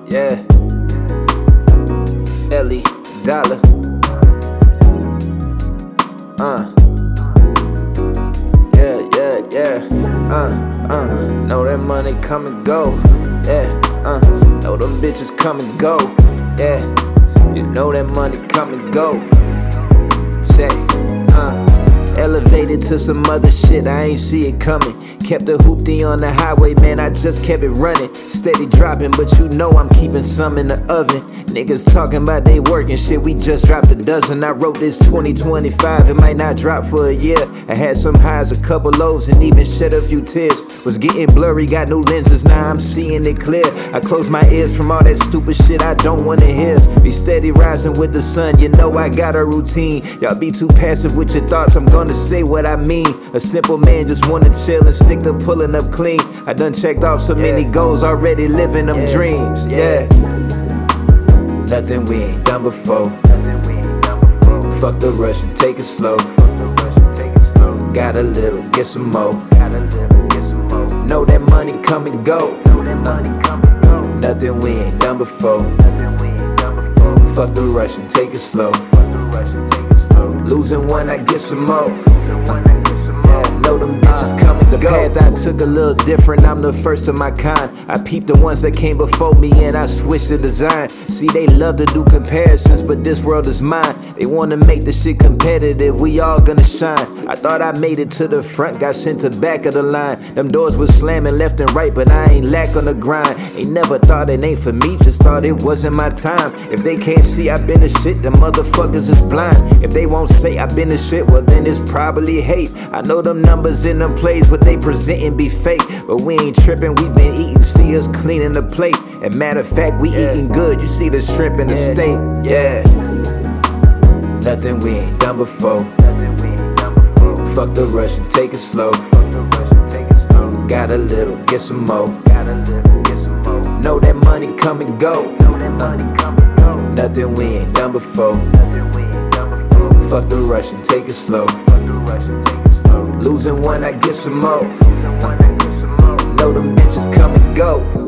Yeah. Ellie Dollar. Yeah. Know that money come and go. Yeah. Know them bitches come and go. Yeah. You know that money come and go. Say, elevated to some other shit, I ain't see it coming. Kept a hoopty on the highway, man, I just kept it running. Steady dropping, but you know I'm keeping some in the oven. Niggas talking about they working shit, we just dropped a dozen. I wrote this 2025, it might not drop for a year. I had some highs, a couple lows, and even shed a few tears. Was getting blurry, got new lenses, now I'm seeing it clear. I close my ears from all that stupid shit I don't wanna hear. Be steady rising with the sun, you know I got a routine. Y'all be too passive with your thoughts, I'm gonna say what I mean. A simple man just wanna chill and stick to pulling up clean. I done checked off so many goals, already living them dreams. Yeah. Nothing we ain't done before. Fuck the rush and take it slow. Got a little, get some more. Know that money come and go. Nothing we ain't done before. Fuck the rush and take it slow. Losing one, I get some more. Know them bitches coming to go. The path I took a little different, I'm the first of my kind. I peeped the ones that came before me and I switched the design. See, they love to do comparisons, but this world is mine. They wanna make the shit competitive, we all gonna shine. I thought I made it to the front, got sent to back of the line. Them doors was slamming left and right, but I ain't lack on the grind. Ain't never thought it ain't for me, just thought it wasn't my time. If they can't see I been the shit, them motherfuckers is blind. If they won't say I been the shit, well then it's probably hate. I know them numbers in them plays, what they presentin' be fake. But we ain't trippin', we been eating, see us cleaning the plate. And matter of fact, we eating good, you see the shrimp in the steak. Yeah. Nothing we ain't done before. Fuck the rush and take it slow. Got a little, get some more. Know that money come and go. Nothing we ain't done before. Fuck the rush and take it slow. Losing one, I get some more. Know them bitches come and go.